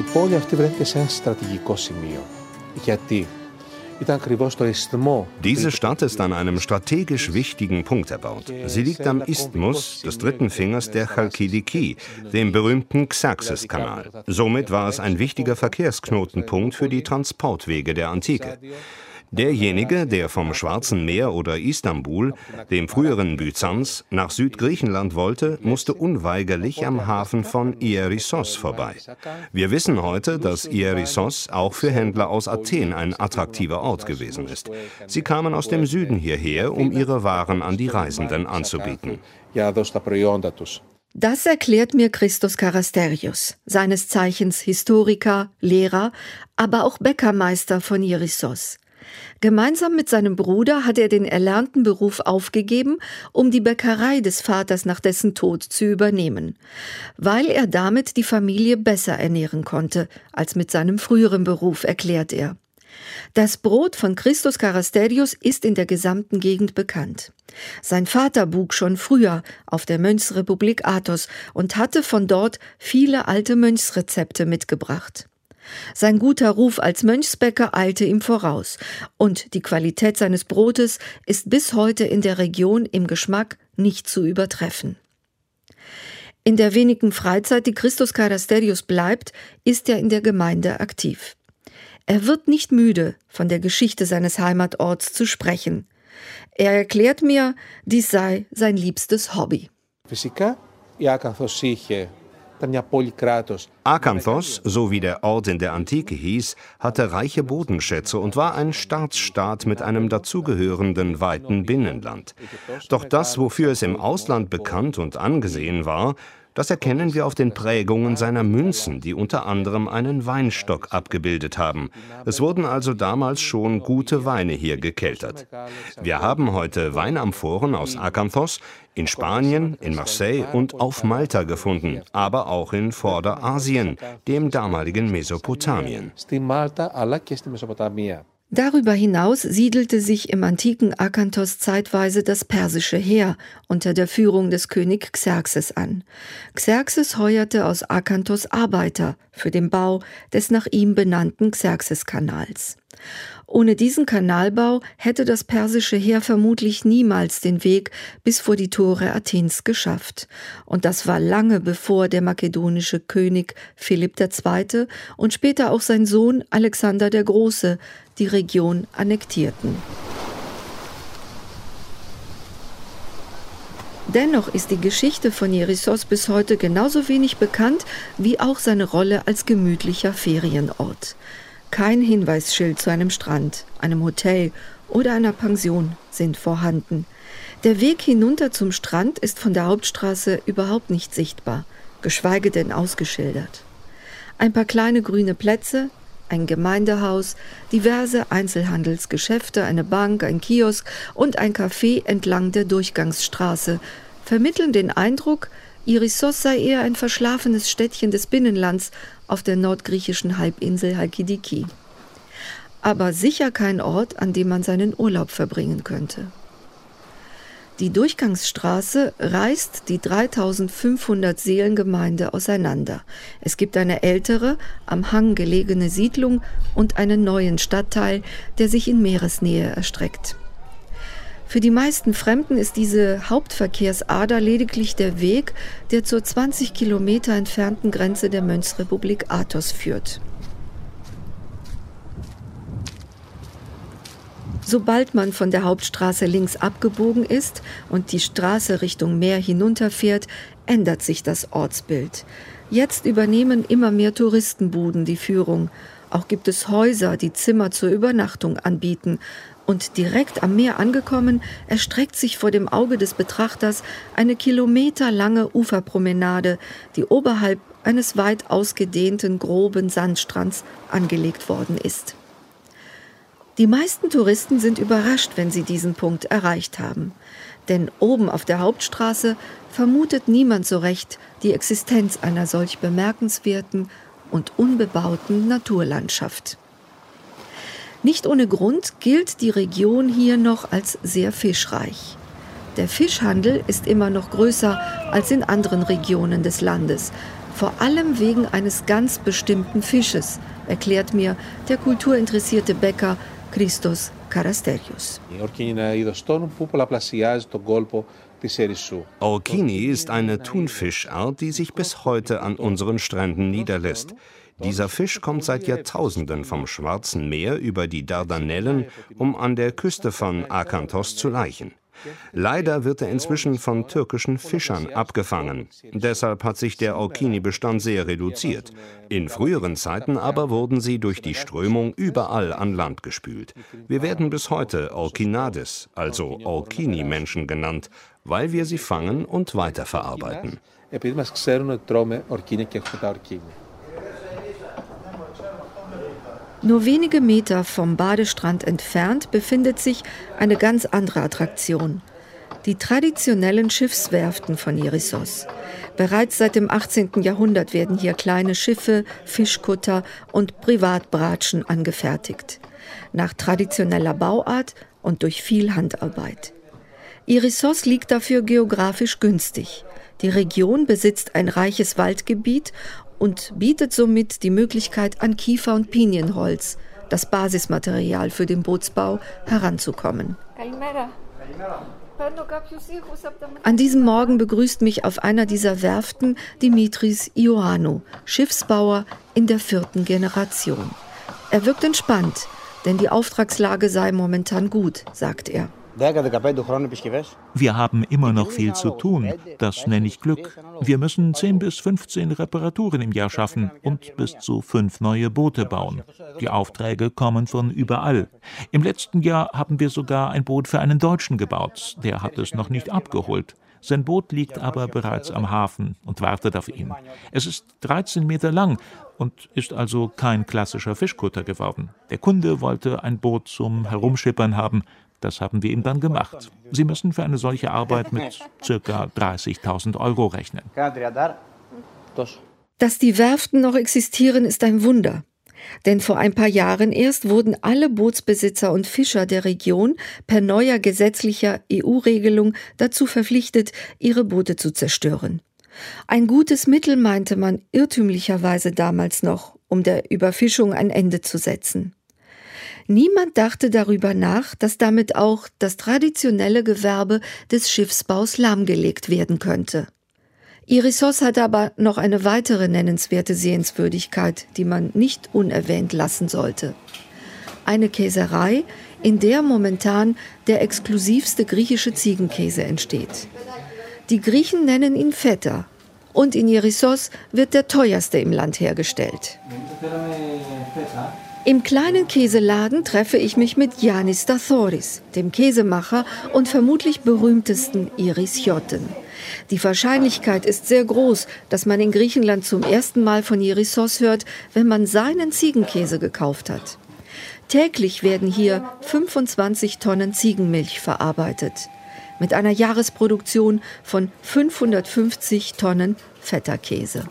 πόλη αυτή βρέθηκε σε ένα στρατηγικό σημείο. Γιατί? Diese Stadt ist an einem strategisch wichtigen Punkt erbaut. Sie liegt am Isthmus des dritten Fingers der Chalkidiki, dem berühmten Xerxes-Kanal. Somit war es ein wichtiger Verkehrsknotenpunkt für die Transportwege der Antike. Derjenige, der vom Schwarzen Meer oder Istanbul, dem früheren Byzanz, nach Südgriechenland wollte, musste unweigerlich am Hafen von Ierissos vorbei. Wir wissen heute, dass Ierissos auch für Händler aus Athen ein attraktiver Ort gewesen ist. Sie kamen aus dem Süden hierher, um ihre Waren an die Reisenden anzubieten. Das erklärt mir Christos Karasterios, seines Zeichens Historiker, Lehrer, aber auch Bäckermeister von Ierissos. Gemeinsam mit seinem Bruder hat er den erlernten Beruf aufgegeben, um die Bäckerei des Vaters nach dessen Tod zu übernehmen, weil er damit die Familie besser ernähren konnte als mit seinem früheren Beruf, erklärt er. Das Brot von Christos Karasterios ist in der gesamten Gegend bekannt. Sein Vater buk schon früher auf der Mönchsrepublik Athos und hatte von dort viele alte Mönchsrezepte mitgebracht. Sein guter Ruf als Mönchsbäcker eilte ihm voraus und die Qualität seines Brotes ist bis heute in der Region im Geschmack nicht zu übertreffen. In der wenigen Freizeit, die Christos Karasterios bleibt, ist er in der Gemeinde aktiv. Er wird nicht müde, von der Geschichte seines Heimatorts zu sprechen. Er erklärt mir, dies sei sein liebstes Hobby. Akanthos, so wie der Ort in der Antike hieß, hatte reiche Bodenschätze und war ein Staatsstaat mit einem dazugehörenden weiten Binnenland. Doch das, wofür es im Ausland bekannt und angesehen war, das erkennen wir auf den Prägungen seiner Münzen, die unter anderem einen Weinstock abgebildet haben. Es wurden also damals schon gute Weine hier gekeltert. Wir haben heute Weinamphoren aus Akanthos in Spanien, in Marseille und auf Malta gefunden, aber auch in Vorderasien, dem damaligen Mesopotamien. Darüber hinaus siedelte sich im antiken Akanthos zeitweise das persische Heer unter der Führung des König Xerxes an. Xerxes heuerte aus Akanthos Arbeiter für den Bau des nach ihm benannten Xerxes-Kanals. Ohne diesen Kanalbau hätte das persische Heer vermutlich niemals den Weg bis vor die Tore Athens geschafft. Und das war lange bevor der makedonische König Philipp II. Und später auch sein Sohn Alexander der Große die Region annektierten. Dennoch ist die Geschichte von Ierissos bis heute genauso wenig bekannt wie auch seine Rolle als gemütlicher Ferienort. Kein Hinweisschild zu einem Strand, einem Hotel oder einer Pension sind vorhanden. Der Weg hinunter zum Strand ist von der Hauptstraße überhaupt nicht sichtbar, geschweige denn ausgeschildert. Ein paar kleine grüne Plätze, ein Gemeindehaus, diverse Einzelhandelsgeschäfte, eine Bank, ein Kiosk und ein Café entlang der Durchgangsstraße vermitteln den Eindruck, Ierissos sei eher ein verschlafenes Städtchen des Binnenlands auf der nordgriechischen Halbinsel Chalkidiki. Aber sicher kein Ort, an dem man seinen Urlaub verbringen könnte. Die Durchgangsstraße reißt die 3500 Seelengemeinde auseinander. Es gibt eine ältere, am Hang gelegene Siedlung und einen neuen Stadtteil, der sich in Meeresnähe erstreckt. Für die meisten Fremden ist diese Hauptverkehrsader lediglich der Weg, der zur 20 Kilometer entfernten Grenze der Mönchsrepublik Athos führt. Sobald man von der Hauptstraße links abgebogen ist und die Straße Richtung Meer hinunterfährt, ändert sich das Ortsbild. Jetzt übernehmen immer mehr Touristenbuden die Führung. Auch gibt es Häuser, die Zimmer zur Übernachtung anbieten. Und direkt am Meer angekommen, erstreckt sich vor dem Auge des Betrachters eine kilometerlange Uferpromenade, die oberhalb eines weit ausgedehnten, groben Sandstrands angelegt worden ist. Die meisten Touristen sind überrascht, wenn sie diesen Punkt erreicht haben. Denn oben auf der Hauptstraße vermutet niemand so recht die Existenz einer solch bemerkenswerten und unbebauten Naturlandschaft. Nicht ohne Grund gilt die Region hier noch als sehr fischreich. Der Fischhandel ist immer noch größer als in anderen Regionen des Landes. vor allem wegen eines ganz bestimmten Fisches, erklärt mir der kulturinteressierte Bäcker Christos Karasterios. Orkini ist eine Thunfischart, die sich bis heute an unseren Stränden niederlässt. Dieser Fisch kommt seit Jahrtausenden vom Schwarzen Meer über die Dardanellen, um an der Küste von Akanthos zu laichen. Leider wird er inzwischen von türkischen Fischern abgefangen. Deshalb hat sich der Orkini-Bestand sehr reduziert. In früheren Zeiten aber wurden sie durch die Strömung überall an Land gespült. Wir werden bis heute Orkinades, also Orkini-Menschen genannt, weil wir sie fangen und weiterverarbeiten. Nur wenige Meter vom Badestrand entfernt befindet sich eine ganz andere Attraktion. Die traditionellen Schiffswerften von Irissos. Bereits seit dem 18. Jahrhundert werden hier kleine Schiffe, Fischkutter und Privatbratschen angefertigt. Nach traditioneller Bauart und durch viel Handarbeit. Irissos liegt dafür geografisch günstig. Die Region besitzt ein reiches Waldgebiet und bietet somit die Möglichkeit, an Kiefer- und Pinienholz, das Basismaterial für den Bootsbau, heranzukommen. An diesem Morgen begrüßt mich auf einer dieser Werften Dimitris Ioannou, Schiffsbauer in der 4. Generation. Er wirkt entspannt, denn die Auftragslage sei momentan gut, sagt er. Wir haben immer noch viel zu tun. Das nenne ich Glück. Wir müssen 10 bis 15 Reparaturen im Jahr schaffen und bis zu 5 neue Boote bauen. Die Aufträge kommen von überall. Im letzten Jahr haben wir sogar ein Boot für einen Deutschen gebaut. Der hat es noch nicht abgeholt. Sein Boot liegt aber bereits am Hafen und wartet auf ihn. Es ist 13 Meter lang und ist also kein klassischer Fischkutter geworden. Der Kunde wollte ein Boot zum Herumschippern haben. Das haben wir ihm dann gemacht. Sie müssen für eine solche Arbeit mit ca. 30.000 € rechnen. Dass die Werften noch existieren, ist ein Wunder. Denn vor ein paar Jahren erst wurden alle Bootsbesitzer und Fischer der Region per neuer gesetzlicher EU-Regelung dazu verpflichtet, ihre Boote zu zerstören. Ein gutes Mittel, meinte man irrtümlicherweise damals noch, um der Überfischung ein Ende zu setzen. Niemand dachte darüber nach, dass damit auch das traditionelle Gewerbe des Schiffsbaus lahmgelegt werden könnte. Irissos hat aber noch eine weitere nennenswerte Sehenswürdigkeit, die man nicht unerwähnt lassen sollte. Eine Käserei, in der momentan der exklusivste griechische Ziegenkäse entsteht. Die Griechen nennen ihn Feta und in Irissos wird der teuerste im Land hergestellt. Im kleinen Käseladen treffe ich mich mit Yannis Stathoris, dem Käsemacher und vermutlich berühmtesten Irisioten. Die Wahrscheinlichkeit ist sehr groß, dass man in Griechenland zum ersten Mal von Irissos hört, wenn man seinen Ziegenkäse gekauft hat. Täglich werden hier 25 Tonnen Ziegenmilch verarbeitet, mit einer Jahresproduktion von 550 Tonnen Feta-Käse.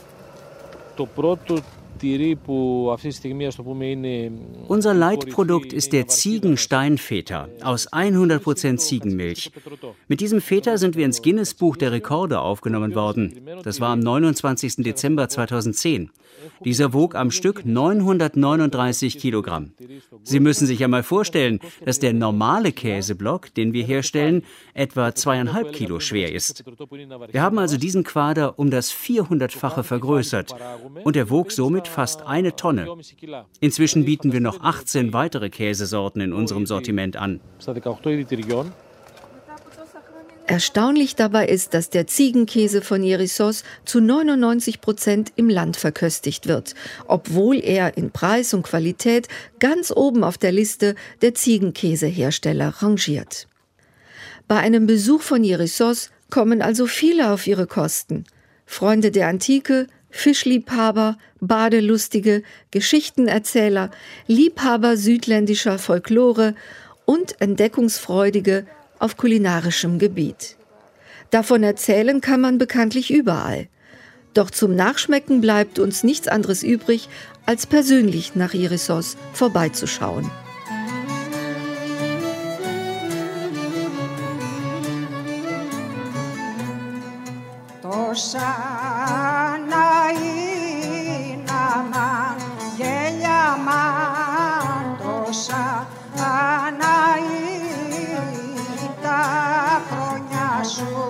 Unser Leitprodukt ist der Ziegenstein-Feta aus 100% Ziegenmilch. Mit diesem Feta sind wir ins Guinness-Buch der Rekorde aufgenommen worden. Das war am 29. Dezember 2010. Dieser wog am Stück 939 Kilogramm. Sie müssen sich ja mal vorstellen, dass der normale Käseblock, den wir herstellen, etwa 2,5 Kilo schwer ist. Wir haben also diesen Quader um das 400-fache vergrößert und er wog somit fast 1 Tonne. Inzwischen bieten wir noch 18 weitere Käsesorten in unserem Sortiment an. Erstaunlich dabei ist, dass der Ziegenkäse von Irissos zu 99% im Land verköstigt wird, obwohl er in Preis und Qualität ganz oben auf der Liste der Ziegenkäsehersteller rangiert. Bei einem Besuch von Irissos kommen also viele auf ihre Kosten. Freunde der Antike, Fischliebhaber, Badelustige, Geschichtenerzähler, Liebhaber südländischer Folklore und Entdeckungsfreudige auf kulinarischem Gebiet. Davon erzählen kann man bekanntlich überall. Doch zum Nachschmecken bleibt uns nichts anderes übrig, als persönlich nach Irissos vorbeizuschauen. Tosana Αναή τα χρόνια σου